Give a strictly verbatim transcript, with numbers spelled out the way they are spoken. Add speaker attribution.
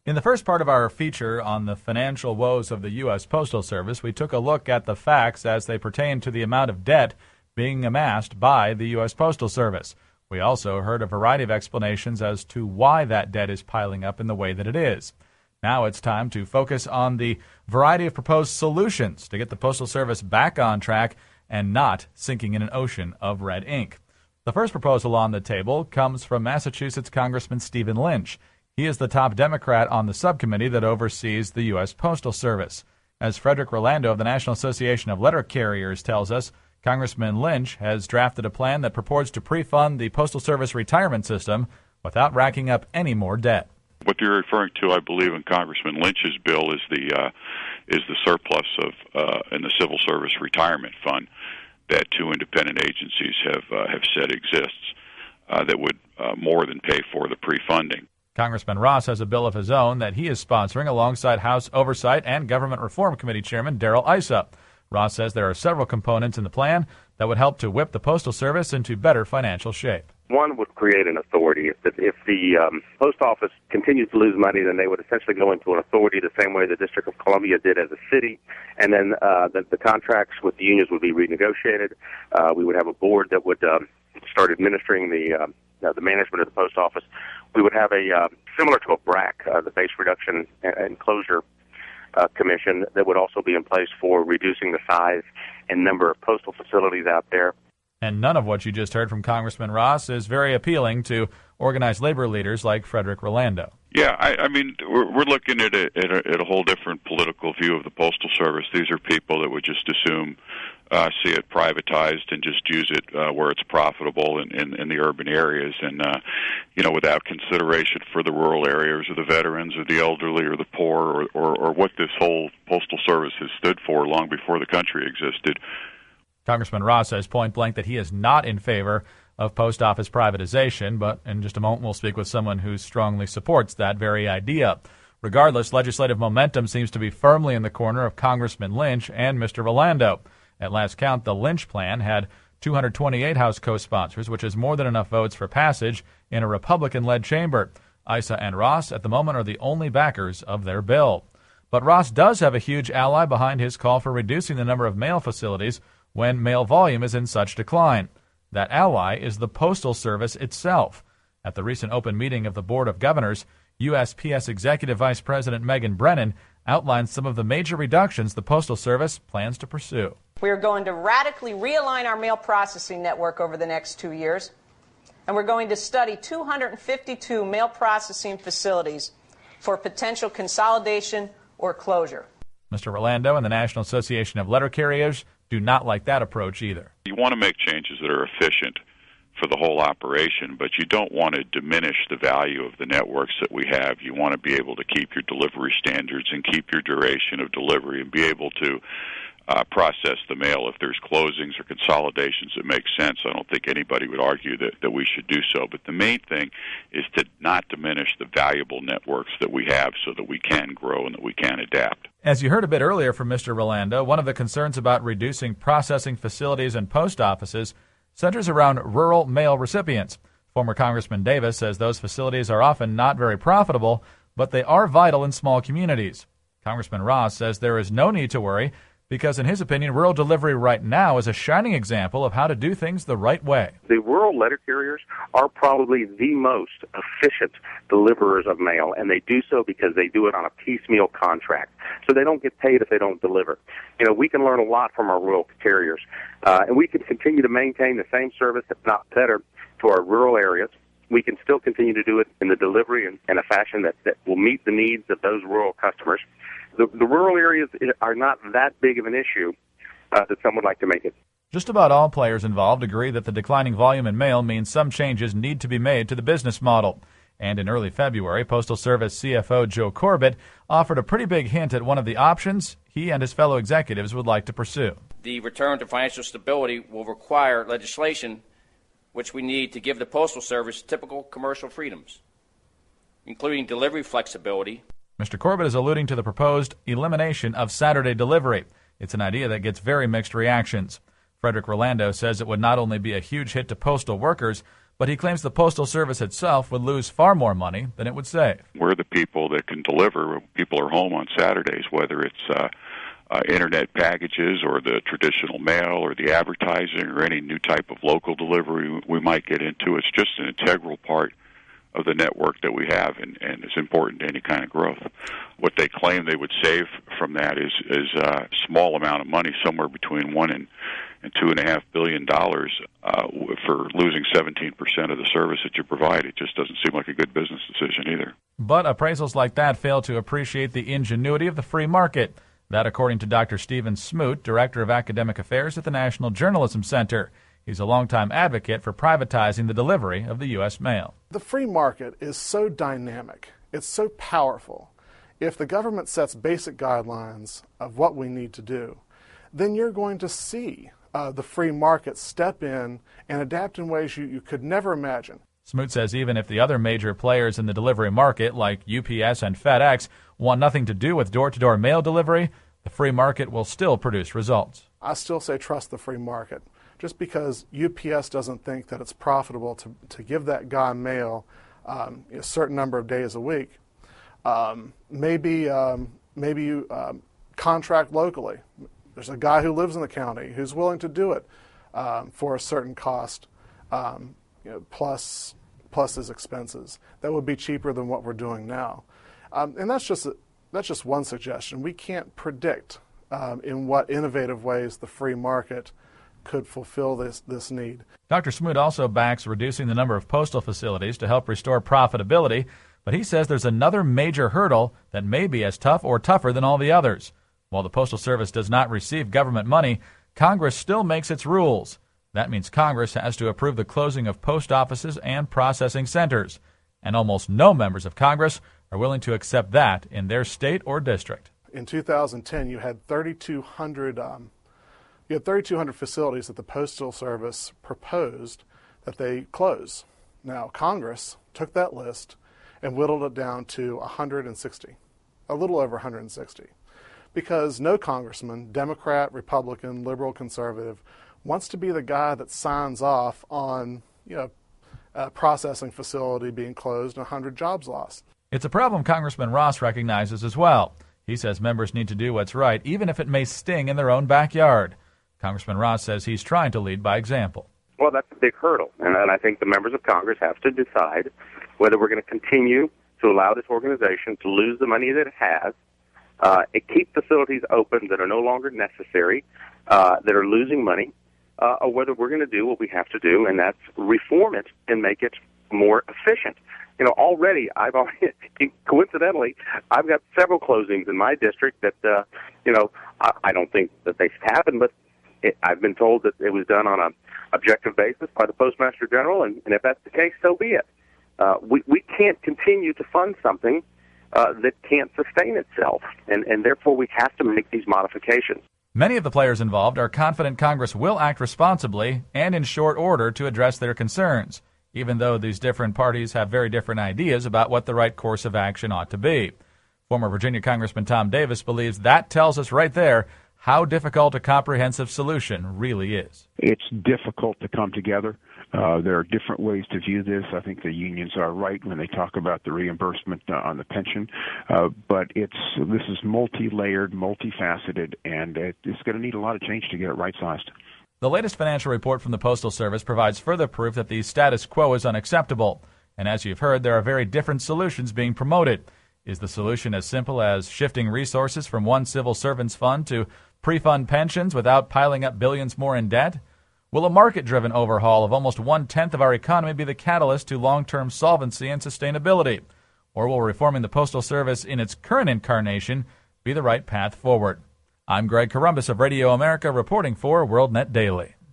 Speaker 1: In the first part of our feature on the financial woes of the U S. Postal Service, we took a look at the facts as they pertain to the amount of debt being amassed by the U S. Postal Service. We also heard a variety of explanations as to why that debt is piling up in the way that it is. Now it's time to focus on the variety of proposed solutions to get the Postal Service back on track and not sinking in an ocean of red ink. The first proposal on the table comes from Massachusetts Congressman Stephen Lynch. He is the top Democrat on the subcommittee that oversees the U S. Postal Service. As Frederick Rolando of the National Association of Letter Carriers tells us, Congressman Lynch has drafted a plan that purports to pre-fund the Postal Service retirement system without racking up any more debt.
Speaker 2: What you're referring to, I believe, in Congressman Lynch's bill is the uh, is the surplus of uh, in the Civil Service Retirement Fund that two independent agencies have uh, have said exists uh, that would uh, more than pay for the pre-funding.
Speaker 1: Congressman Ross has a bill of his own that he is sponsoring alongside House Oversight and Government Reform Committee Chairman Darrell Issa. Ross says there are several components in the plan that would help to whip the Postal Service into better financial shape.
Speaker 3: One would create an authority. If the, if the um, post office continues to lose money, then they would essentially go into an authority the same way the District of Columbia did as a city, and then uh, the, the contracts with the unions would be renegotiated. Uh, we would have a board that would um, start administering the uh, uh, the management of the post office. We would have a uh, similar to a B R A C, uh, the Base Reduction and Closure uh, Commission, that would also be in place for reducing the size and number of postal facilities out there.
Speaker 1: And none of what you just heard from Congressman Ross is very appealing to organized labor leaders like Frederick Rolando.
Speaker 2: Yeah, I, I mean, we're, we're looking at a, at, a, at a whole different political view of the Postal Service. These are people that would just assume, uh, see it privatized and just use it uh, where it's profitable in, in, in the urban areas, and, uh, you know, without consideration for the rural areas or the veterans or the elderly or the poor or, or, or what this whole Postal Service has stood for long before the country existed.
Speaker 1: Congressman Ross says point blank that he is not in favor of post office privatization, but in just a moment we'll speak with someone who strongly supports that very idea. Regardless, legislative momentum seems to be firmly in the corner of Congressman Lynch and Mister Rolando. At last count, the Lynch plan had two hundred twenty-eight House co-sponsors, which is more than enough votes for passage in a Republican-led chamber. Issa and Ross at the moment are the only backers of their bill. But Ross does have a huge ally behind his call for reducing the number of mail facilities when mail volume is in such decline. That ally is the Postal Service itself. At the recent open meeting of the Board of Governors, U S P S Executive Vice President Megan Brennan outlined some of the major reductions the Postal Service plans to pursue.
Speaker 4: We are going to radically realign our mail processing network over the next two years, and we're going to study two hundred fifty-two mail processing facilities for potential consolidation or closure.
Speaker 1: Mister Rolando and the National Association of Letter Carriers do not like that approach either.
Speaker 2: You want to make changes that are efficient for the whole operation, but you don't want to diminish the value of the networks that we have. You want to be able to keep your delivery standards and keep your duration of delivery and be able to uh, process the mail if there's closings or consolidations that make sense. I don't think anybody would argue that, that we should do so. But the main thing is to not diminish the valuable networks that we have so that we can grow and that we can adapt.
Speaker 1: As you heard a bit earlier from Mister Rolando, one of the concerns about reducing processing facilities and post offices centers around rural mail recipients. Former Congressman Davis says those facilities are often not very profitable, but they are vital in small communities. Congressman Ross says there is no need to worry because, in his opinion, rural delivery right now is a shining example of how to do things the right way.
Speaker 3: The rural letter carriers are probably the most efficient deliverers of mail, and they do so because they do it on a piecemeal contract. So they don't get paid if they don't deliver. You know, we can learn a lot from our rural carriers, uh, and we can continue to maintain the same service, if not better, to our rural areas. We can still continue to do it in the delivery and in a fashion that, that will meet the needs of those rural customers. The, the rural areas are not that big of an issue uh, that some would like to make it.
Speaker 1: Just about all players involved agree that the declining volume in mail means some changes need to be made to the business model. And in early February, Postal Service C F O Joe Corbett offered a pretty big hint at one of the options he and his fellow executives would like to pursue.
Speaker 5: The return to financial stability will require legislation which we need to give the Postal Service typical commercial freedoms, including delivery flexibility.
Speaker 1: Mister Corbett is alluding to the proposed elimination of Saturday delivery. It's an idea that gets very mixed reactions. Frederick Rolando says it would not only be a huge hit to postal workers, but he claims the Postal Service itself would lose far more money than it would save.
Speaker 2: We're the people that can deliver. People are home on Saturdays, whether it's uh, uh, internet packages or the traditional mail or the advertising or any new type of local delivery we might get into. It's just an integral part of the network that we have, and, and it's important to any kind of growth. What they claim they would save from that is is a small amount of money, somewhere between one and, and two and a half billion dollars uh, for losing seventeen percent of the service that you provide. It just doesn't seem like a good business decision either.
Speaker 1: But appraisals like that fail to appreciate the ingenuity of the free market. That, according to Doctor Stephen Smoot, Director of Academic Affairs at the National Journalism Center. He's a longtime advocate for privatizing the delivery of the U S mail.
Speaker 6: The free market is so dynamic. It's so powerful. If the government sets basic guidelines of what we need to do, then you're going to see uh, the free market step in and adapt in ways you, you could never imagine.
Speaker 1: Smoot says even if the other major players in the delivery market, like U P S and FedEx, want nothing to do with door-to-door mail delivery, the free market will still produce results.
Speaker 6: I still say trust the free market. Just because U P S doesn't think that it's profitable to, to give that guy mail um, a certain number of days a week, um, maybe um, maybe you um, contract locally. There's a guy who lives in the county who's willing to do it um, for a certain cost, um, you know, plus plus his expenses. That would be cheaper than what we're doing now, um, and that's just a, that's just one suggestion. We can't predict um, in what innovative ways the free market could fulfill this, this need.
Speaker 1: Doctor Smoot also backs reducing the number of postal facilities to help restore profitability, but he says there's another major hurdle that may be as tough or tougher than all the others. While the Postal Service does not receive government money, Congress still makes its rules. That means Congress has to approve the closing of post offices and processing centers, and almost no members of Congress are willing to accept that in their state or district.
Speaker 6: In two thousand ten, you had thirty-two hundred um, You had thirty-two hundred facilities that the Postal Service proposed that they close. Now, Congress took that list and whittled it down to one hundred sixty, a little over one hundred sixty, because no congressman, Democrat, Republican, liberal, conservative, wants to be the guy that signs off on, you know, a processing facility being closed and one hundred jobs lost.
Speaker 1: It's a problem Congressman Ross recognizes as well. He says members need to do what's right, even if it may sting in their own backyard. Congressman Ross says he's trying to lead by example.
Speaker 3: Well, that's a big hurdle, and, and I think the members of Congress have to decide whether we're going to continue to allow this organization to lose the money that it has, uh, and keep facilities open that are no longer necessary, uh, that are losing money, uh, or whether we're going to do what we have to do, and that's reform it and make it more efficient. You know, already I've already, coincidentally, I've got several closings in my district that, uh, you know, I, I don't think that they should happen, but it, I've been told that it was done on an objective basis by the Postmaster General, and, and if that's the case, so be it. Uh, we, we can't continue to fund something uh, that can't sustain itself, and, and therefore we have to make these modifications.
Speaker 1: Many of the players involved are confident Congress will act responsibly and in short order to address their concerns, even though these different parties have very different ideas about what the right course of action ought to be. Former Virginia Congressman Tom Davis believes that tells us right there how difficult a comprehensive solution really is.
Speaker 7: It's difficult to come together. Uh, there are different ways to view this. I think the unions are right when they talk about the reimbursement uh, on the pension, uh, but it's this is multi-layered, multifaceted, and it, it's going to need a lot of change to get it right-sized.
Speaker 1: The latest financial report from the Postal Service provides further proof that the status quo is unacceptable. And as you've heard, there are very different solutions being promoted. Is the solution as simple as shifting resources from one civil servants fund to pre-fund pensions without piling up billions more in debt? Will a market-driven overhaul of almost one-tenth of our economy be the catalyst to long-term solvency and sustainability? Or will reforming the Postal Service in its current incarnation be the right path forward? I'm Greg Corombos of Radio America reporting for WorldNet Daily.